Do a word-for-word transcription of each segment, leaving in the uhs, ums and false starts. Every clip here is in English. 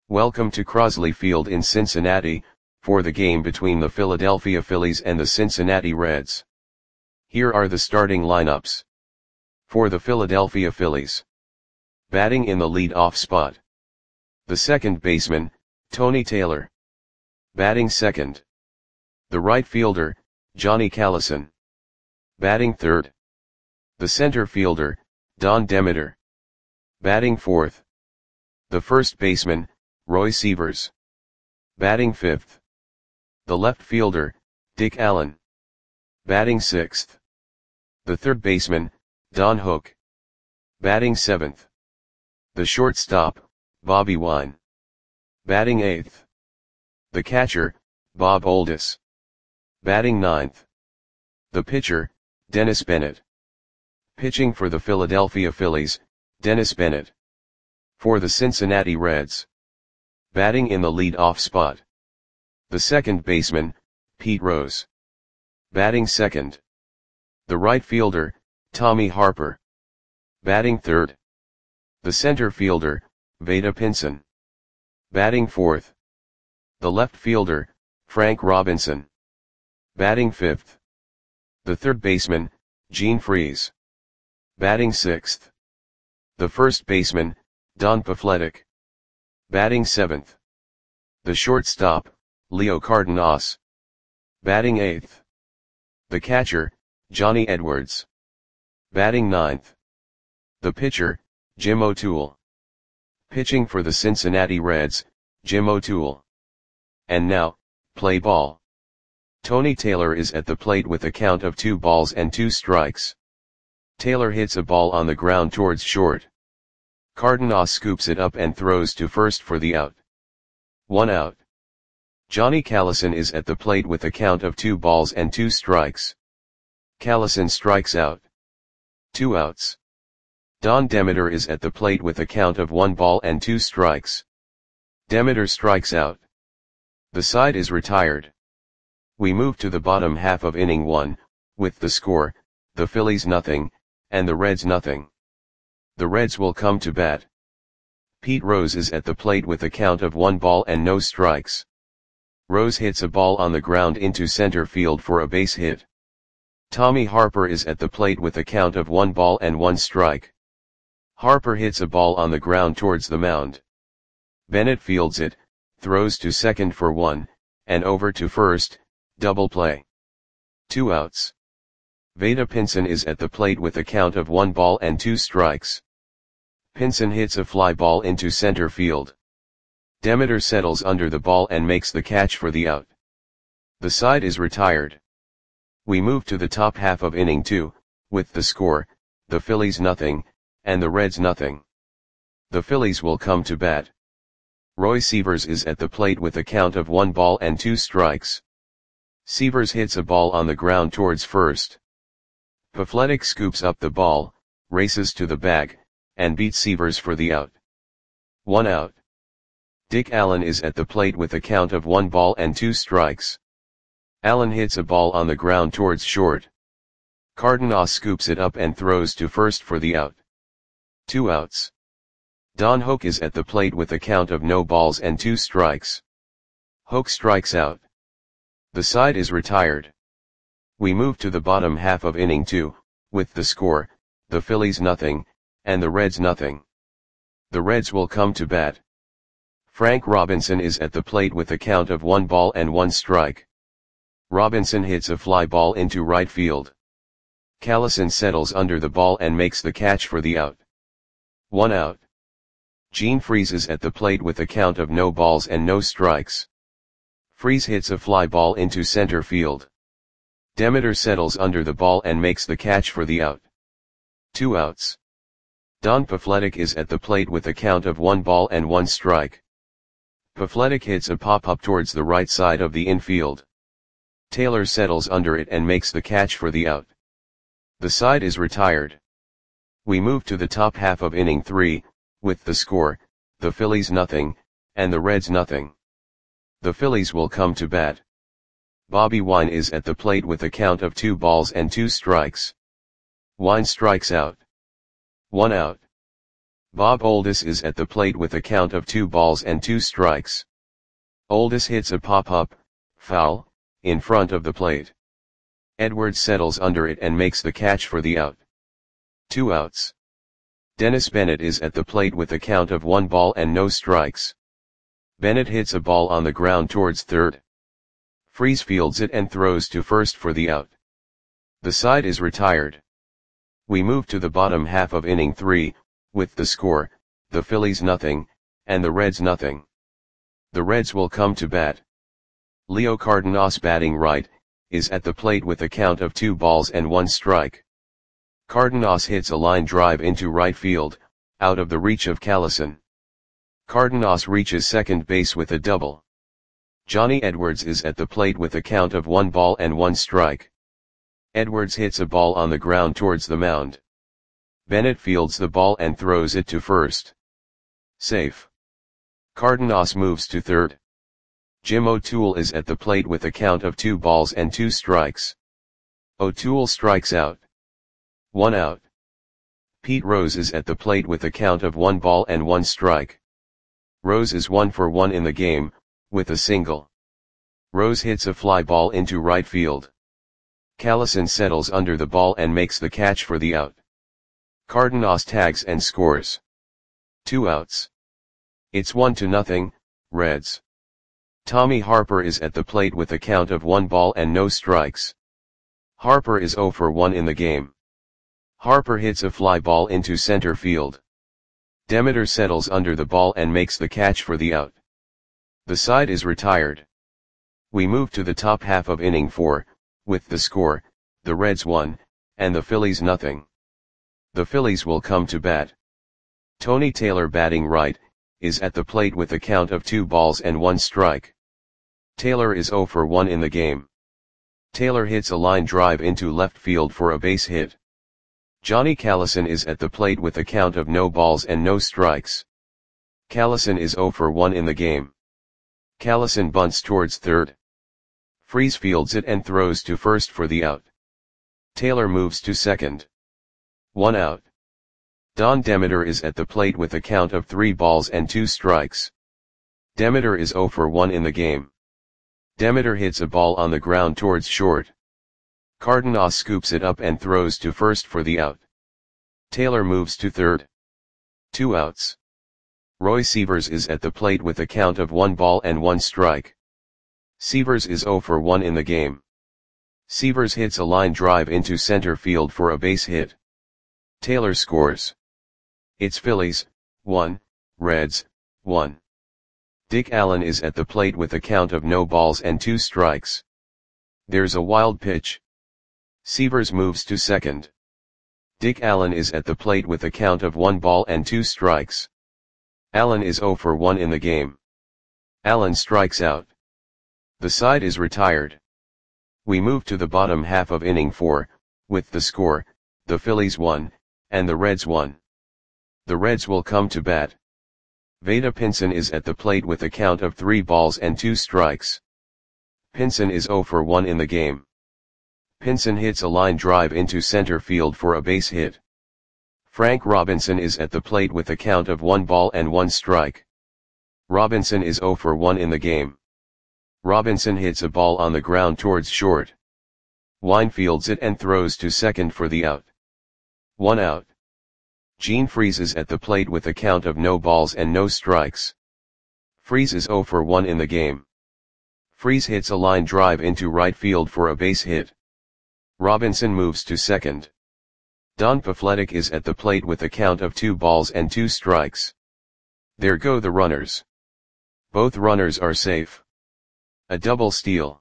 Welcome to Crosley Field in Cincinnati, for the game between the Philadelphia Phillies and the Cincinnati Reds. Here are the starting lineups. For the Philadelphia Phillies. Batting in the lead-off spot. The second baseman, Tony Taylor. Batting second. The right fielder, Johnny Callison. Batting third. The center fielder, Don Demeter. Batting fourth. The first baseman, Roy Sievers. Batting fifth. The left fielder, Dick Allen. Batting sixth. The third baseman, Don Hook. Batting seventh. The shortstop, Bobby Wine. Batting eighth. The catcher, Bob Oldis. Batting ninth. The pitcher, Dennis Bennett. Pitching for the Philadelphia Phillies, Dennis Bennett. For the Cincinnati Reds. Batting in the lead-off spot. The second baseman, Pete Rose. Batting second. The right fielder, Tommy Harper. Batting third. The center fielder, Vada Pinson. Batting fourth. The left fielder, Frank Robinson. Batting fifth. The third baseman, Gene Freese. Batting sixth. The first baseman, Don Pafletic. Batting seventh. The shortstop, Leo Cardenas. Batting eighth. The catcher, Johnny Edwards. Batting ninth. The pitcher, Jim O'Toole. Pitching for the Cincinnati Reds, Jim O'Toole. And now, play ball. Tony Taylor is at the plate with a count of two balls and two strikes. Taylor hits a ball on the ground towards short. Cardenas scoops it up and throws to first for the out. One out. Johnny Callison is at the plate with a count of two balls and two strikes. Callison strikes out. Two outs. Don Demeter is at the plate with a count of one ball and two strikes. Demeter strikes out. The side is retired. We move to the bottom half of inning one, with the score, the Phillies nothing, and the Reds nothing. The Reds will come to bat. Pete Rose is at the plate with a count of one ball and no strikes. Rose hits a ball on the ground into center field for a base hit. Tommy Harper is at the plate with a count of one ball and one strike. Harper hits a ball on the ground towards the mound. Bennett fields it, throws to second for one, and over to first, double play. Two outs. Vada Pinson is at the plate with a count of one ball and two strikes. Pinson hits a fly ball into center field. Demeter settles under the ball and makes the catch for the out. The side is retired. We move to the top half of inning two, with the score, the Phillies nothing, and the Reds nothing. The Phillies will come to bat. Roy Sievers is at the plate with a count of one ball and two strikes. Sievers hits a ball on the ground towards first. Pafletic scoops up the ball, races to the bag, and beats Sievers for the out. One out. Dick Allen is at the plate with a count of one ball and two strikes. Allen hits a ball on the ground towards short. Cardenas scoops it up and throws to first for the out. Two outs. Don Hook is at the plate with a count of no balls and two strikes. Hook strikes out. The side is retired. We move to the bottom half of inning two, with the score, the Phillies nothing, and the Reds nothing. The Reds will come to bat. Frank Robinson is at the plate with a count of one ball and one strike. Robinson hits a fly ball into right field. Callison settles under the ball and makes the catch for the out. One out. Gene Freese is at the plate with a count of no balls and no strikes. Freese hits a fly ball into center field. Demeter settles under the ball and makes the catch for the out. Two outs. Don Pafletic is at the plate with a count of one ball and one strike. Pafletic hits a pop-up towards the right side of the infield. Taylor settles under it and makes the catch for the out. The side is retired. We move to the top half of inning three, with the score, the Phillies nothing, and the Reds nothing. The Phillies will come to bat. Bobby Wine is at the plate with a count of two balls and two strikes. Wine strikes out. One out. Bob Oldis is at the plate with a count of two balls and two strikes. Oldis hits a pop-up, foul, in front of the plate. Edwards settles under it and makes the catch for the out. Two outs. Dennis Bennett is at the plate with a count of one ball and no strikes. Bennett hits a ball on the ground towards third. Freese fields it and throws to first for the out. The side is retired. We move to the bottom half of inning three, with the score, the Phillies nothing, and the Reds nothing. The Reds will come to bat. Leo Cardenas, batting right, is at the plate with a count of two balls and one strike. Cardenas hits a line drive into right field, out of the reach of Callison. Cardenas reaches second base with a double. Johnny Edwards is at the plate with a count of one ball and one strike. Edwards hits a ball on the ground towards the mound. Bennett fields the ball and throws it to first. Safe. Cardenas moves to third. Jim O'Toole is at the plate with a count of two balls and two strikes. O'Toole strikes out. One out. Pete Rose is at the plate with a count of one ball and one strike. Rose is one for one in the game, with a single. Rose hits a fly ball into right field. Callison settles under the ball and makes the catch for the out. Cardenas tags and scores. Two outs. It's one to nothing, Reds. Tommy Harper is at the plate with a count of one ball and no strikes. Harper is zero for one in the game. Harper hits a fly ball into center field. Demeter settles under the ball and makes the catch for the out. The side is retired. We move to the top half of inning four, with the score, the Reds one, and the Phillies nothing. The Phillies will come to bat. Tony Taylor, batting right, is at the plate with a count of two balls and one strike. Taylor is zero for one in the game. Taylor hits a line drive into left field for a base hit. Johnny Callison is at the plate with a count of no balls and no strikes. Callison is zero for one in the game. Callison bunts towards third. Freese fields it and throws to first for the out. Taylor moves to second. One out. Don Demeter is at the plate with a count of three balls and two strikes. Demeter is zero for one in the game. Demeter hits a ball on the ground towards short. Cardenas scoops it up and throws to first for the out. Taylor moves to third. Two outs. Roy Sievers is at the plate with a count of one ball and one strike. Sievers is zero for one in the game. Sievers hits a line drive into center field for a base hit. Taylor scores. It's Phillies, one, Reds, one. Dick Allen is at the plate with a count of no balls and two strikes. There's a wild pitch. Sievers moves to second. Dick Allen is at the plate with a count of one ball and two strikes. Allen is zero for one in the game. Allen strikes out. The side is retired. We move to the bottom half of inning four, with the score, the Phillies one, and the Reds one. The Reds will come to bat. Vada Pinson is at the plate with a count of three balls and two strikes. Pinson is zero for one in the game. Pinson hits a line drive into center field for a base hit. Frank Robinson is at the plate with a count of one ball and one strike. Robinson is zero for one in the game. Robinson hits a ball on the ground towards short. Wine fields it and throws to second for the out. One out. Gene Freese is at the plate with a count of no balls and no strikes. Freese is zero for one in the game. Freese hits a line drive into right field for a base hit. Robinson moves to second. Don Pafletic is at the plate with a count of two balls and two strikes. There go the runners. Both runners are safe. A double steal.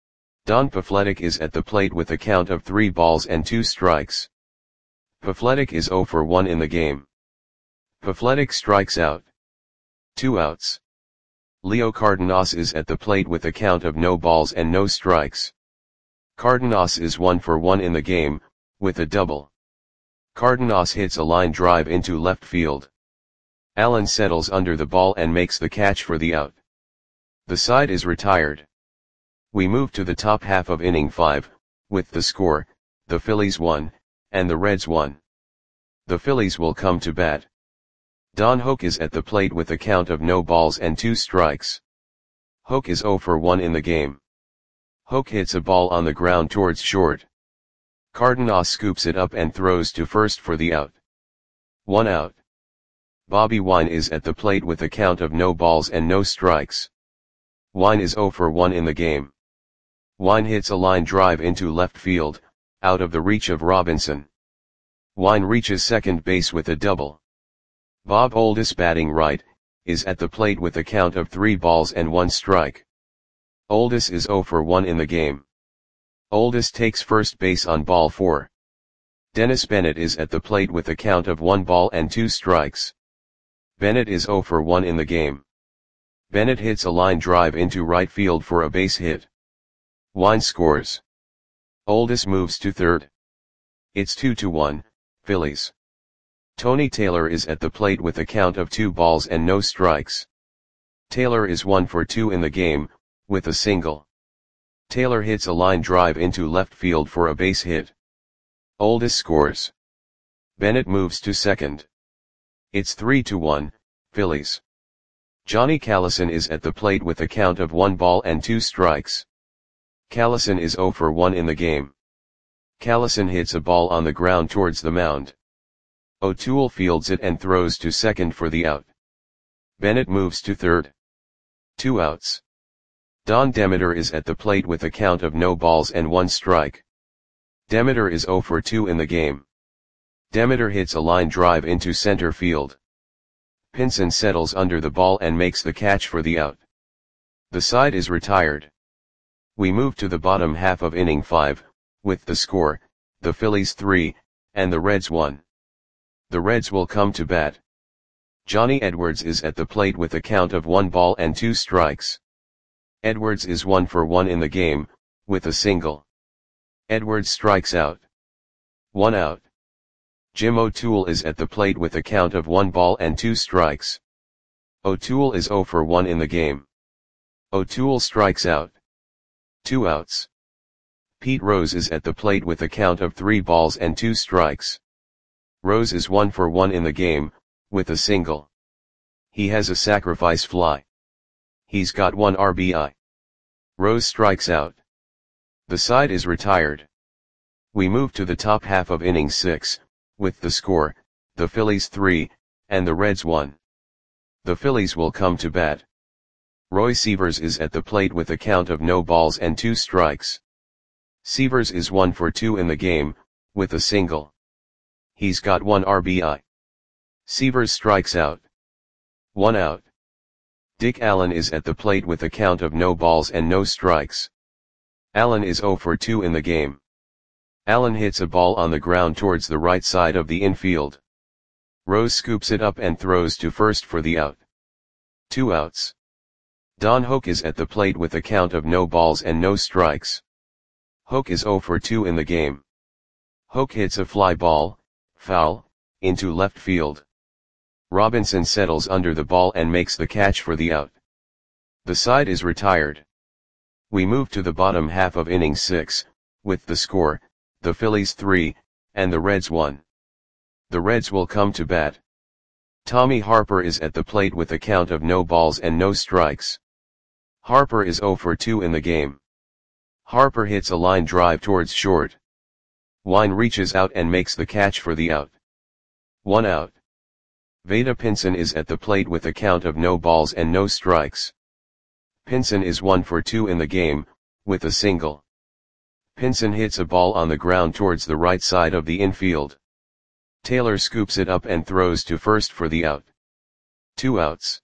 Don Pafletic is at the plate with a count of three balls and two strikes. Pafletic is zero for one in the game. Pafletic strikes out. Two outs. Leo Cardenas is at the plate with a count of no balls and no strikes. Cardenas is one for one in the game, with a double. Cardenas hits a line drive into left field. Allen settles under the ball and makes the catch for the out. The side is retired. We move to the top half of inning five, with the score, the Phillies one, and the Reds one. The Phillies will come to bat. Don Hoak is at the plate with a count of no balls and two strikes. Hoak is zero for one in the game. Hoak hits a ball on the ground towards short. Cardenas scoops it up and throws to first for the out. One out. Bobby Wine is at the plate with a count of no balls and no strikes. Wine is zero for one in the game. Wine hits a line drive into left field, out of the reach of Robinson. Wine reaches second base with a double. Bob Oldis, batting right, is at the plate with a count of three balls and one strike. Oldis is zero for one in the game. Oldis takes first base on ball four. Dennis Bennett is at the plate with a count of one ball and two strikes. Bennett is zero for one in the game. Bennett hits a line drive into right field for a base hit. Wine scores. Oldis moves to third. It's two to one, Phillies. Tony Taylor is at the plate with a count of two balls and no strikes. Taylor is one for two in the game, with a single. Taylor hits a line drive into left field for a base hit. Oldis scores. Bennett moves to second. It's three to one, Phillies. Johnny Callison is at the plate with a count of one ball and two strikes. Callison is zero for one in the game. Callison hits a ball on the ground towards the mound. O'Toole fields it and throws to second for the out. Bennett moves to third. Two outs. Don Demeter is at the plate with a count of no balls and one strike. Demeter is zero for two in the game. Demeter hits a line drive into center field. Pinson settles under the ball and makes the catch for the out. The side is retired. We move to the bottom half of inning five, with the score, the Phillies three, and the Reds one. The Reds will come to bat. Johnny Edwards is at the plate with a count of one ball and two strikes. Edwards is one for one in the game, with a single. Edwards strikes out. One out. Jim O'Toole is at the plate with a count of one ball and two strikes. O'Toole is zero for one in the game. O'Toole strikes out. Two outs. Pete Rose is at the plate with a count of three balls and two strikes. Rose is one for one in the game, with a single. He has a sacrifice fly. He's got one R B I. Rose strikes out. The side is retired. We move to the top half of inning six, with the score, the Phillies three, and the Reds one. The Phillies will come to bat. Roy Sievers is at the plate with a count of no balls and two strikes. Sievers is one for two in the game, with a single. He's got one R B I. Sievers strikes out. One out. Dick Allen is at the plate with a count of no balls and no strikes. Allen is zero for two in the game. Allen hits a ball on the ground towards the right side of the infield. Rose scoops it up and throws to first for the out. Two outs. Don Hoak is at the plate with a count of no balls and no strikes. Hoak is zero for two in the game. Hoak hits a fly ball, foul, into left field. Robinson settles under the ball and makes the catch for the out. The side is retired. We move to the bottom half of inning six, with the score, the Phillies three, and the Reds one. The Reds will come to bat. Tommy Harper is at the plate with a count of no balls and no strikes. Harper is zero for two in the game. Harper hits a line drive towards short. Wine reaches out and makes the catch for the out. One out. Vada Pinson is at the plate with a count of no balls and no strikes. Pinson is one for two in the game, with a single. Pinson hits a ball on the ground towards the right side of the infield. Taylor scoops it up and throws to first for the out. Two outs.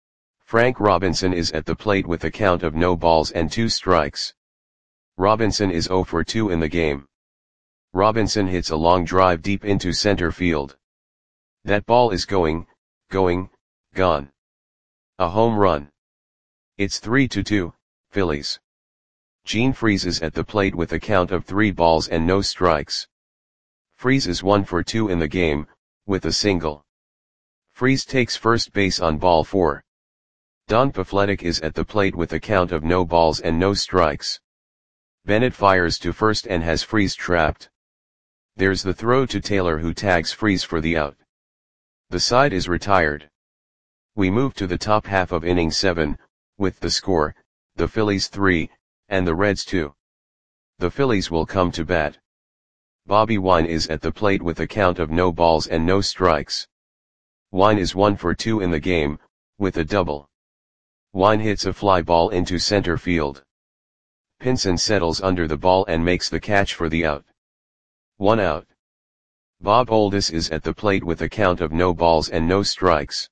Frank Robinson is at the plate with a count of no balls and two strikes. Robinson is zero for two in the game. Robinson hits a long drive deep into center field. That ball is going, going, gone. A home run. It's three to two, Phillies. Gene Freese is at the plate with a count of three balls and no strikes. Freese is one for two in the game, with a single. Freese takes first base on ball four. Don Pafletic is at the plate with a count of no balls and no strikes. Bennett fires to first and has Freese trapped. There's the throw to Taylor, who tags Freese for the out. The side is retired. We move to the top half of inning seven, with the score, the Phillies three, and the Reds two. The Phillies will come to bat. Bobby Wine is at the plate with a count of no balls and no strikes. Wine is one for two in the game, with a double. Wine hits a fly ball into center field. Pinson settles under the ball and makes the catch for the out. One out. Bob Oldis is at the plate with a count of no balls and no strikes.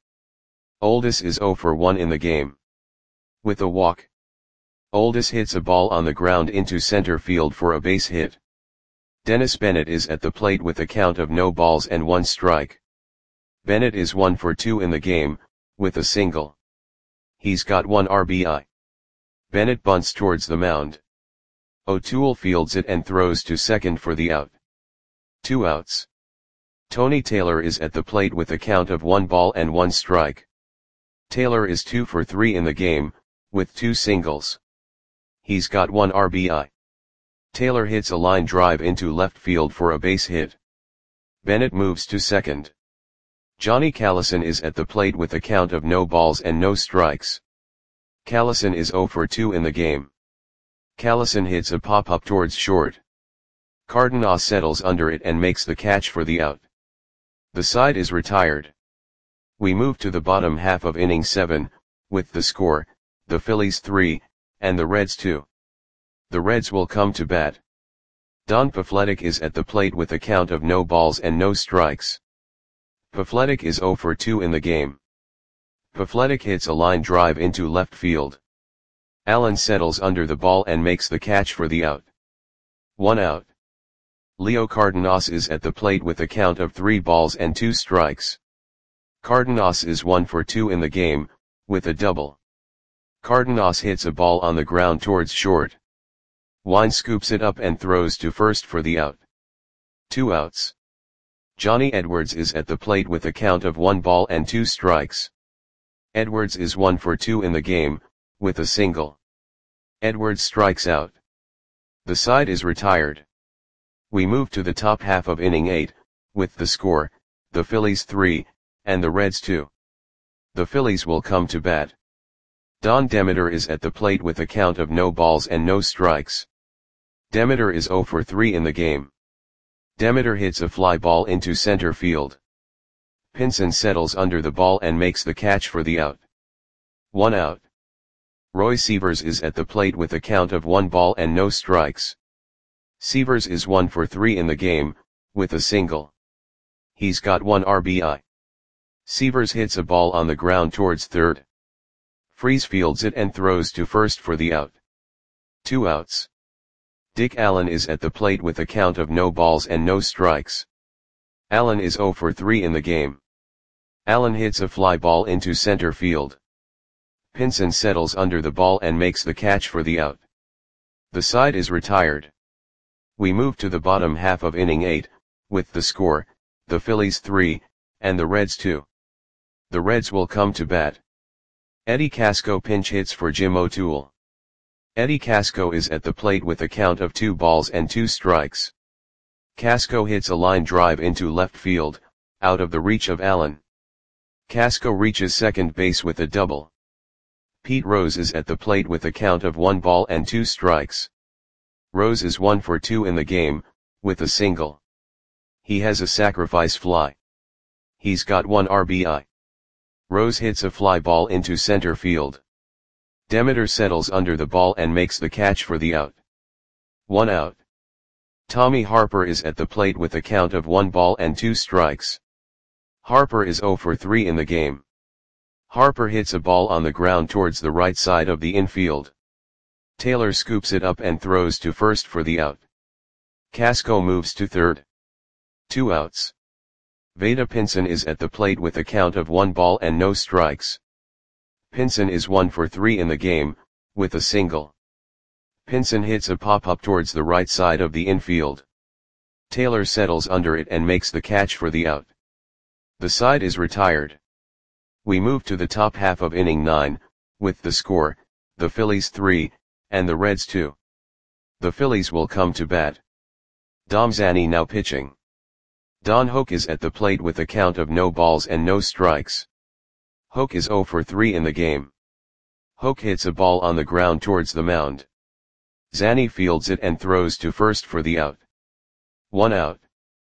Oldis is zero for one in the game. With a walk. Oldis hits a ball on the ground into center field for a base hit. Dennis Bennett is at the plate with a count of no balls and one strike. Bennett is one for two in the game, with a single. He's got one R B I. Bennett bunts towards the mound. O'Toole fields it and throws to second for the out. Two outs. Tony Taylor is at the plate with a count of one ball and one strike. Taylor is two for three in the game, with two singles. He's got one R B I. Taylor hits a line drive into left field for a base hit. Bennett moves to second. Johnny Callison is at the plate with a count of no balls and no strikes. Callison is zero for two in the game. Callison hits a pop-up towards short. Cardenas settles under it and makes the catch for the out. The side is retired. We move to the bottom half of inning seven, with the score, the Phillies three, and the Reds two. The Reds will come to bat. Don Pafletic is at the plate with a count of no balls and no strikes. Pafletic is zero for two in the game. Pafletic hits a line drive into left field. Allen settles under the ball and makes the catch for the out. One out. Leo Cardenas is at the plate with a count of three balls and two strikes. Cardenas is one for two in the game, with a double. Cardenas hits a ball on the ground towards short. Wine scoops it up and throws to first for the out. Two outs. Johnny Edwards is at the plate with a count of one ball and two strikes. Edwards is one for two in the game, with a single. Edwards strikes out. The side is retired. We move to the top half of inning eight, with the score, the Phillies three, and the Reds two. The Phillies will come to bat. Don Demeter is at the plate with a count of no balls and no strikes. Demeter is zero for three in the game. Demeter hits a fly ball into center field. Pinson settles under the ball and makes the catch for the out. One out. Roy Sievers is at the plate with a count of one ball and no strikes. Sievers is one for three in the game, with a single. He's got one R B I. Sievers hits a ball on the ground towards third. Freese fields it and throws to first for the out. Two outs. Dick Allen is at the plate with a count of no balls and no strikes. Allen is zero for three in the game. Allen hits a fly ball into center field. Pinson settles under the ball and makes the catch for the out. The side is retired. We move to the bottom half of inning eight, with the score, the Phillies three, and the Reds two. The Reds will come to bat. Eddie Casco pinch hits for Jim O'Toole. Eddie Casco is at the plate with a count of two balls and two strikes. Casco hits a line drive into left field, out of the reach of Allen. Casco reaches second base with a double. Pete Rose is at the plate with a count of one ball and two strikes. Rose is one for two in the game, with a single. He has a sacrifice fly. He's got one R B I. Rose hits a fly ball into center field. Demeter settles under the ball and makes the catch for the out. One out. Tommy Harper is at the plate with a count of one ball and two strikes. Harper is zero for three in the game. Harper hits a ball on the ground towards the right side of the infield. Taylor scoops it up and throws to first for the out. Casco moves to third. Two outs. Vada Pinson is at the plate with a count of one ball and no strikes. Pinson is one for three in the game, with a single. Pinson hits a pop-up towards the right side of the infield. Taylor settles under it and makes the catch for the out. The side is retired. We move to the top half of inning nine, with the score, the Phillies three, and the Reds two. The Phillies will come to bat. Dom Zanni now pitching. Don Hoak is at the plate with a count of no balls and no strikes. Hoak is zero for three in the game. Hoak hits a ball on the ground towards the mound. Zanny fields it and throws to first for the out. One out.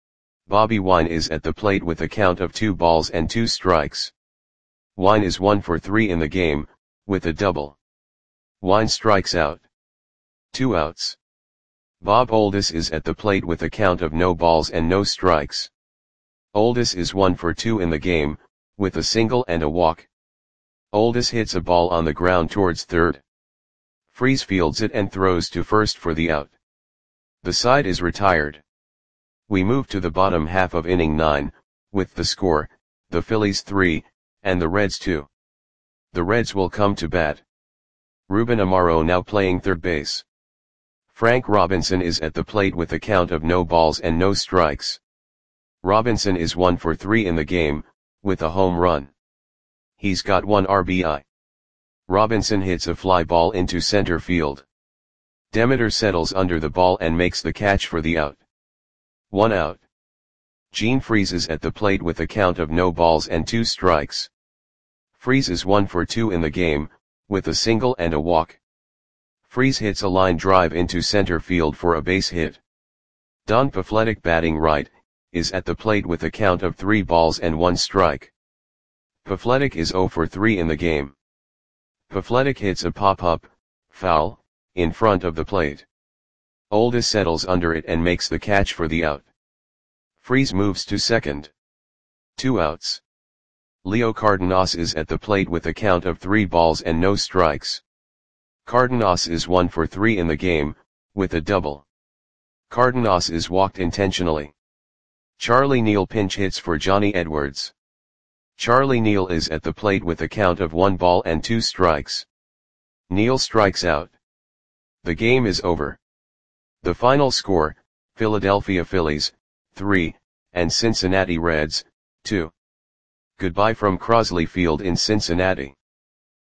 Bobby Wine is at the plate with a count of two balls and two strikes. Wine is one for three in the game, with a double. Wine strikes out. Two outs. Bob Oldis is at the plate with a count of no balls and no strikes. Oldis is one for two in the game, with a single and a walk. Oldis hits a ball on the ground towards third. Freese fields it and throws to first for the out. The side is retired. We move to the bottom half of inning nine, with the score, the Phillies three, and the Reds two. The Reds will come to bat. Ruben Amaro now playing third base. Frank Robinson is at the plate with a count of no balls and no strikes. Robinson is one for three in the game, with a home run. He's got one R B I. Robinson hits a fly ball into center field. Demeter settles under the ball and makes the catch for the out. One out. Gene Freese is at the plate with a count of no balls and two strikes. Freese is one for two in the game, with a single and a walk. Freese hits a line drive into center field for a base hit. Don Pafletic, batting right, is at the plate with a count of three balls and one strike. Pafletic is zero for three in the game. Pafletic hits a pop-up, foul, in front of the plate. Oldis settles under it and makes the catch for the out. Freese moves to second. Two outs. Leo Cardenas is at the plate with a count of three balls and no strikes. Cardenas is one for three in the game, with a double. Cardenas is walked intentionally. Charlie Neal pinch hits for Johnny Edwards. Charlie Neal is at the plate with a count of one ball and two strikes. Neal strikes out. The game is over. The final score, Philadelphia Phillies, three, and Cincinnati Reds, two. Goodbye from Crosley Field in Cincinnati.